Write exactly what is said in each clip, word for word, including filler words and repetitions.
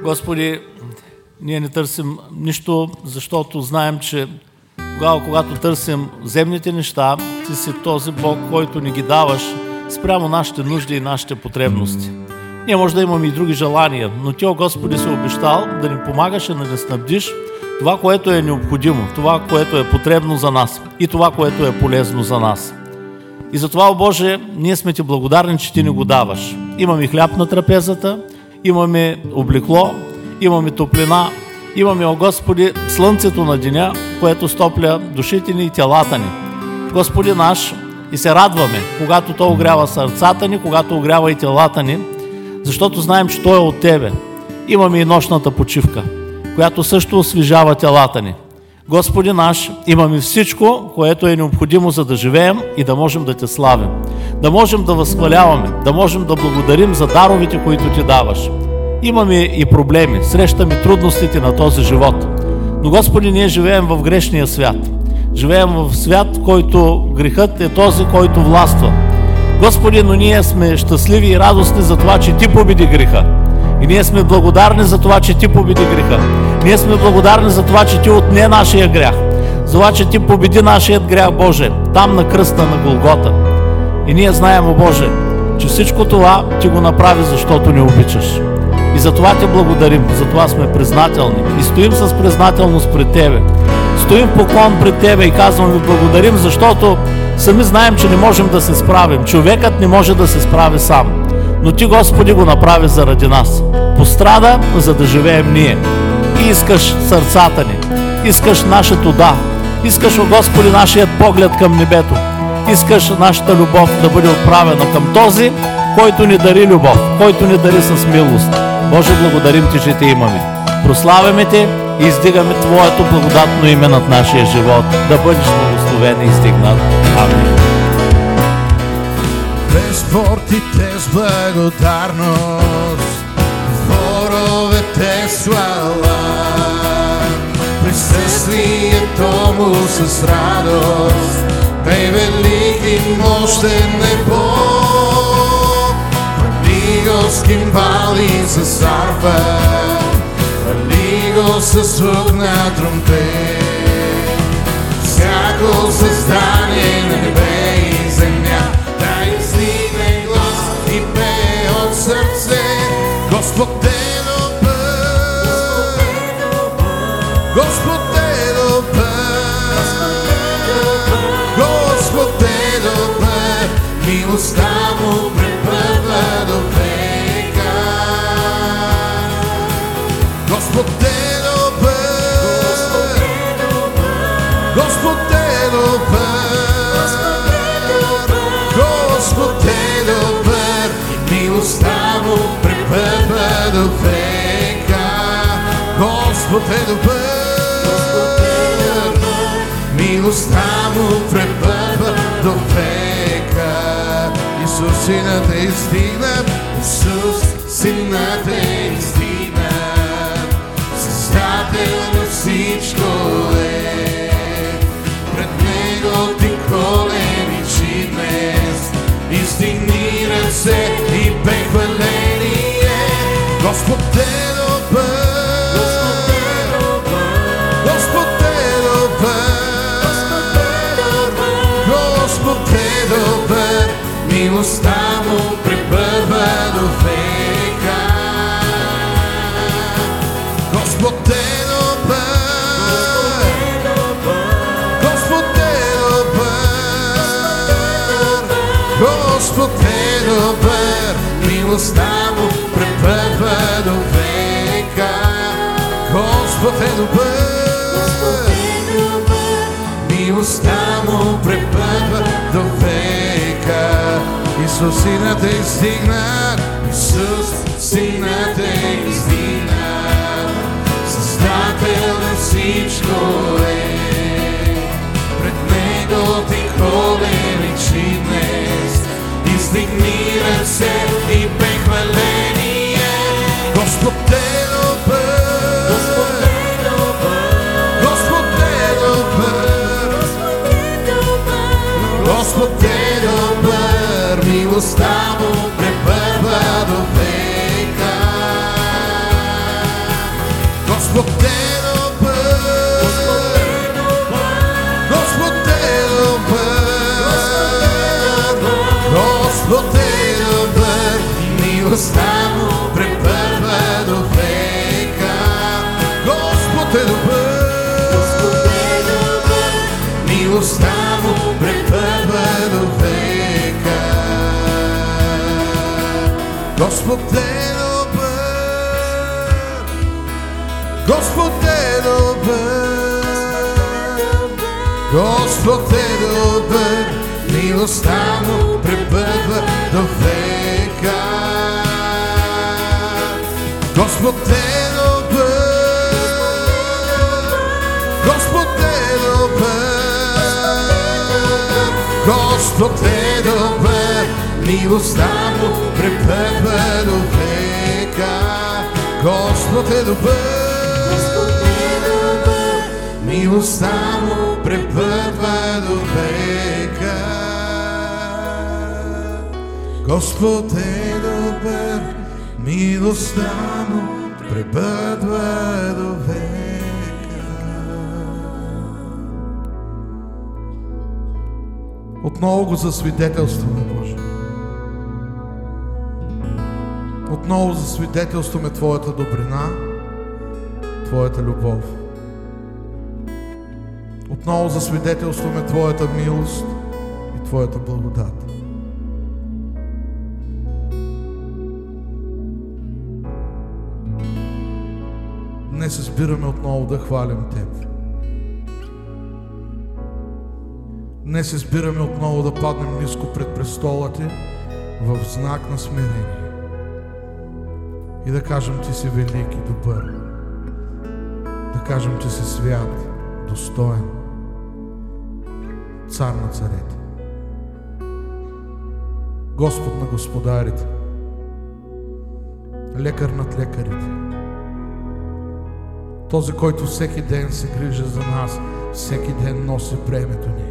Господи, ние не търсим нищо, защото знаем, че тогава, когато търсим земните неща, Ти си този Бог, който ни ги даваш спрямо нашите нужди и нашите потребности. Ние може да имаме и други желания, но Ти, о Господи, си обещал да ни помагаш и да ни снабдиш това, което е необходимо, това, което е потребно за нас и това, което е полезно за нас. И затова, о Боже, ние сме Ти благодарни, че Ти ни го даваш. Имаме хляб на трапезата, имаме облекло, имаме топлина, имаме, о Господи, слънцето на деня, което стопля душите ни и телата ни. Господи наш, и се радваме, когато То огрява сърцата ни, когато огрява и телата ни, защото знаем, че То е от Тебе. Имаме и нощната почивка, която също освежава телата ни. Господи наш, имаме всичко, което е необходимо, за да живеем и да можем да Те славим, да можем да възхваляваме, да можем да благодарим за даровете, които Ти даваш. Имаме и проблеми, срещаме трудностите на този живот. Но, Господи, ние живеем в грешния свят. Живеем в свят, в който грехът е този, който властва. Господи, но ние сме щастливи и радостни за това, че Ти победи греха. И ние сме благодарни за това, че Ти победи греха. Ние сме благодарни за това, че Ти отне нашия грях. За това, че Ти победи нашият грях, Боже, там на кръста на Голгота. И ние знаем, о Боже, че всичко това Ти го направи, защото ни обичаш. И за това Ти благодарим, за това сме признателни. И стоим с признателност пред Тебе. Стоим в поклон пред Тебе и казваме благодарим, защото сами знаем, че не можем да се справим. Човекът не може да се справи сам. Но Ти, Господи, го направи заради нас. Пострада, за да живеем ние. И искаш сърцата ни. Искаш нашето да. Искаш, о Господи, нашият поглед към небето. Искаш нашата любов да бъде отправена към този, който ни дари любов, който ни дари с милост. Боже, благодарим Ти, че Те имаме. Прославяме Те и издигаме Твоето благодатно име над нашия живот. Да бъдеш благословен и издигнат. Амин. Без портите с благодарност, дворовете слава, присъствието Му с радост, бе велик и мощен е Бог. Хвали Го с кимвали, с арфа, хвали Го с звук на тромпет. Всяко създание на небе и земя да издигне глас и пее от сърце. Господ е добър, Господ е добър, Господ е добър, милостта Му пребъдва до века. Господ е добър, Господ е добър, Господ е добър, милостта Му пребъдва до века. Господ е добър, милостта Му пребъдва до века. Исус, Синът е издигнат, Исус, Синът е издигнат, Създател на всичко е. Пред Него ти коленичи днес, издигни ръце и бе хваление. Господ е добър, Господ е добър, Господ е добър, милостта Му пребъдва до века. Господ е добър, Господ е добър, Господ е добър, милостта Му пребъдва до века. Господ е добър, милостта Му пребъдва до века. Исус, Синът е издигнат, Исус, Синът е издигнат, Създател на всичко е. Пред Него ти коленичи днес, издигни ръце и бе хваление. Господ е добър, Господ е добър, Господ е добър, милостта Му пребъдва до века. Господ е добър, Господ е добър, Господ е добър, милостта му пребъдва до века. Господ е добър, милостта му пребъдва до века. Господ е добър, Господ е добър, Господ е добър, милостта му пребъдва до века. Господ е добър, Господ е добър, Господ е добър, милостта му пребъдва до века. Господ е добър, милостта му пребъдва до века. Господ е добър, милостта му пребъдва до века. Отново го засвидетелстваме, Боже. Отново засвидетелстваме Твоята добрина, Твоята любов. Отново засвидетелстваме Твоята милост и Твоята благодат. Днес се спираме отново да хвалим Теб. Днес се спираме отново да паднем ниско пред престола Ти в знак на смирение и да кажем Ти си велик и добър, да кажем Ти си свят, достоен, цар на царете, Господ на господарите, лекар над лекарите, този, който всеки ден се грижи за нас, всеки ден носи бремето ни.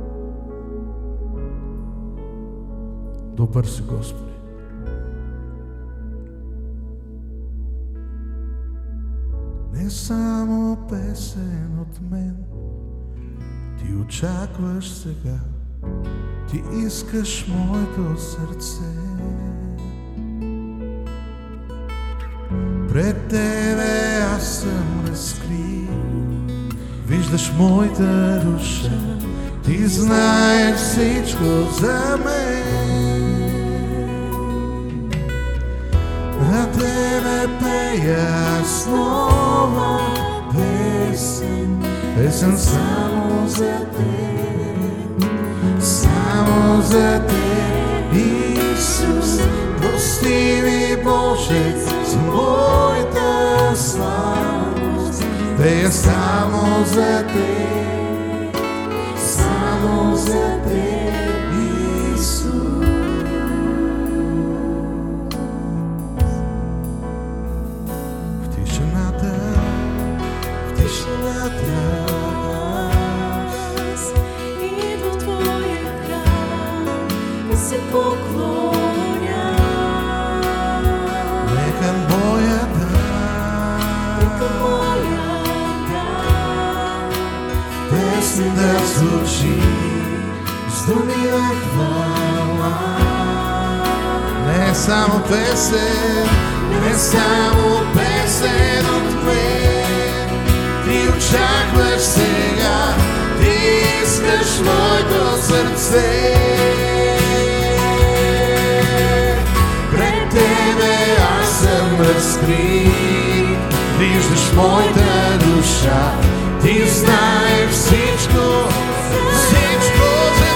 Добър си, Господи. Не само песен от мен Ти очакваш сега, Ти искаш моето сърце. Пред Тебе аз съм разкрит, виждаш моята душа, Ти знаеш всичко за мен. На Тебе пея нова песен, песен само за Тебе, само за Тебе, Исус. Прости ми, Боже, за моята слабост, пея само за Теб, само за Теб, Исус. В тишината, в тишината аз идва в Твоя храм да се поклоня. Нека моята, Нека моя брат песен да звучи с думи на хвала. Не само песен, не само песен от мен, Ти очакваш сега, Ти искаш моето сърце. Пред Тебе аз съм разкрит, виждаш моята душа, Ти знаеш всичко, всичко за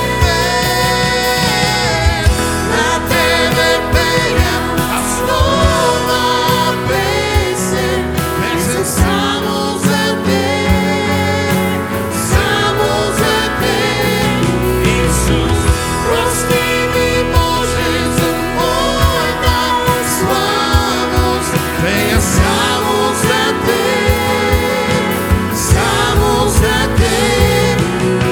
мен. На Тебе пея аз нова песен, песен само за Теб, само за Теб, Исус. Прости ми, Боже, за моята слабост, пея само за Теб, само за Теб,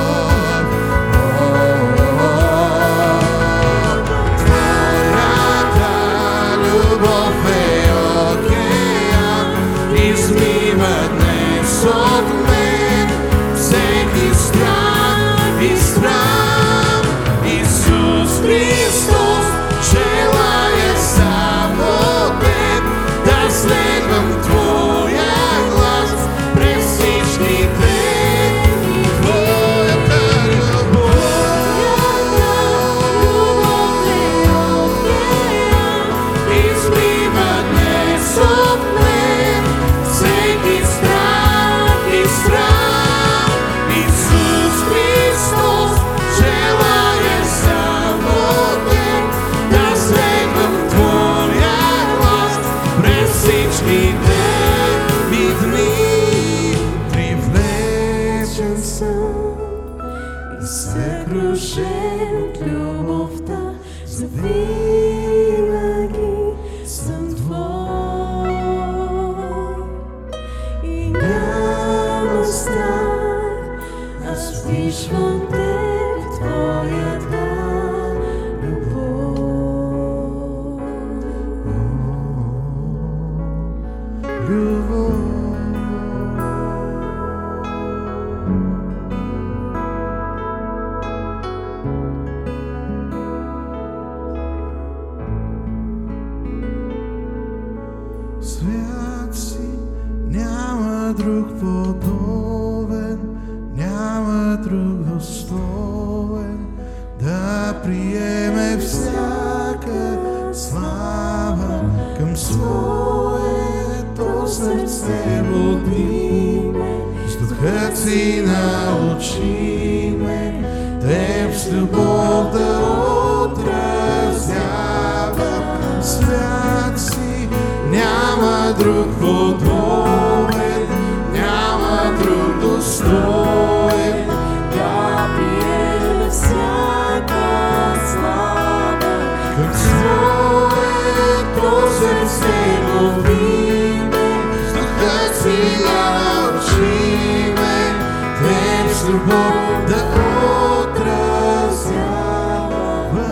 любов. Свят си, няма друг подобен, няма друг достоен да приеме всяка слава към своето сърце води ме. С духът си научи ме, теб с любов да отразява. Свят си, няма друг подобен, няма друг достоен Да приеме всяка слава към своето сърце води ме. С духът си научи ме, теб с любов да отразява.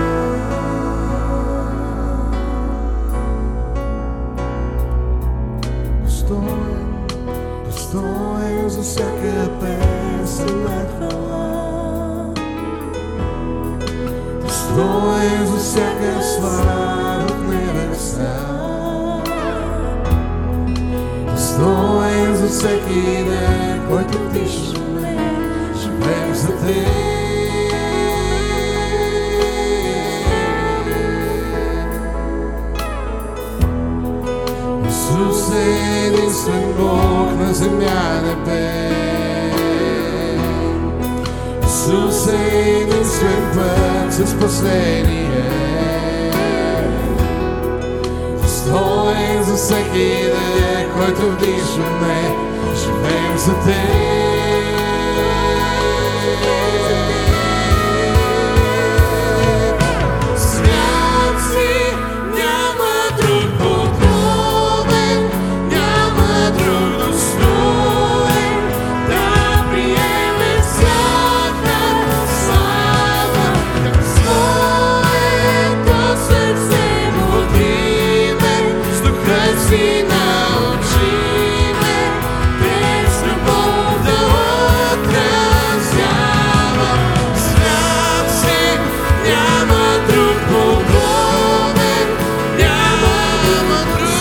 Достоен, достоен за всяка песен на хвала, достоен за всяка слава в небеса, достоен за всеки ден, който вдишаме, живеем за теб. Исус е единствен Бог на земя небе. Исус е единствен път за спасение. Достоен за всеки ден, който вдишаме, живеем за теб. Свят си, няма друг подобен, няма друг достоен да приеме всяка слава към своето сърце води ме. С духът си научи ме, теб с любов да отразява. Свят си, няма друг подобен, няма друг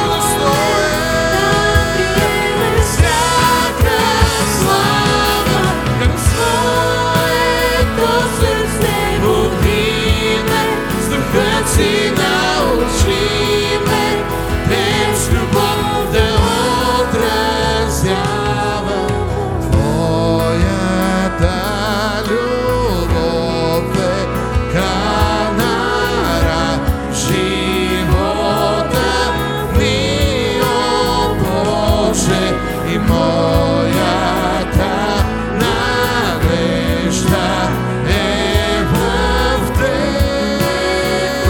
достоен да приеме всяка слава към своето сърце води ме. С духът си научи ме, теб с любов да отразява. Твоята любов е канара в живота ми, о Боже, и моята надежда е в теб.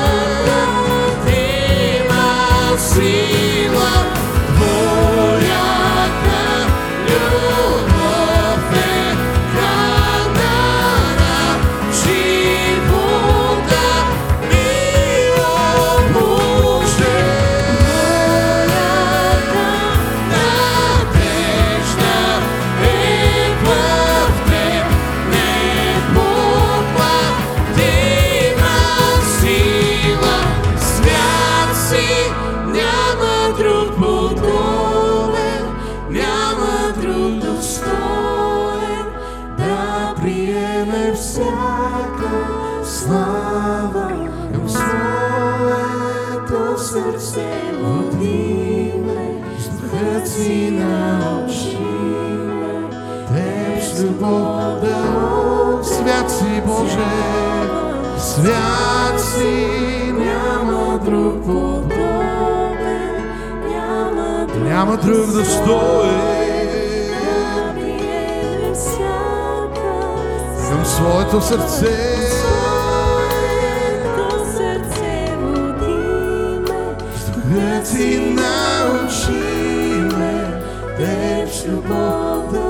Има сила, твоята любов е канара в живота ми, о Боже. Моята надежда е в теб, не поклатима сила. Свят си, няма друг подобен, няма друг достоен да приеме всяка слава към своето сърце води ме. С духът си научи ме, теб с любов да от- Свят си, Боже, свят си, няма друг подобен, няма друг няма друг достоен да приеме всяка към своето сърце. своето сърце води ме. С духът си научи ме, теб с любов да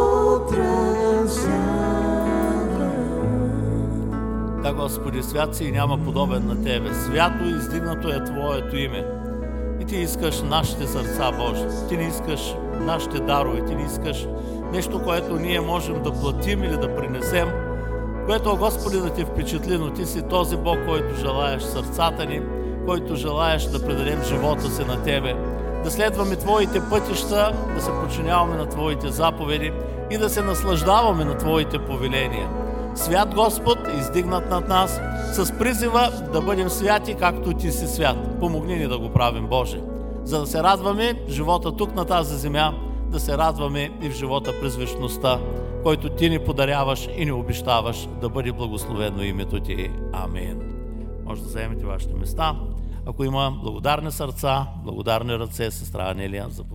отразява. Да, Господи, свят си и няма подобен на Тебе. Свято и издигнато е Твоето име. И И Ти искаш нашите сърца, Боже. Ти не искаш нашите дарове. Ти не искаш нещо, което ние можем да платим или да принесем, което, Господи, да Ти впечатли, но Ти си този Бог, който желаеш сърцата ни, който желаеш да предадем живота си на Тебе, да следваме Твоите пътища, да се подчиняваме на Твоите заповеди и да се наслаждаваме на Твоите повеления. Свят Господ, издигнат над нас, с призива да бъдем святи, както Ти си свят. Помогни ни да го правим, Боже, за да се радваме в живота тук на тази земя, да се радваме и в живота през вечността, който Ти ни подаряваш и ни обещаваш, да бъде благословено името Ти. Амин. Може да заемете вашите места. Ако има благодарни сърца, благодарни ръце, сестра Анелия, заповядайте.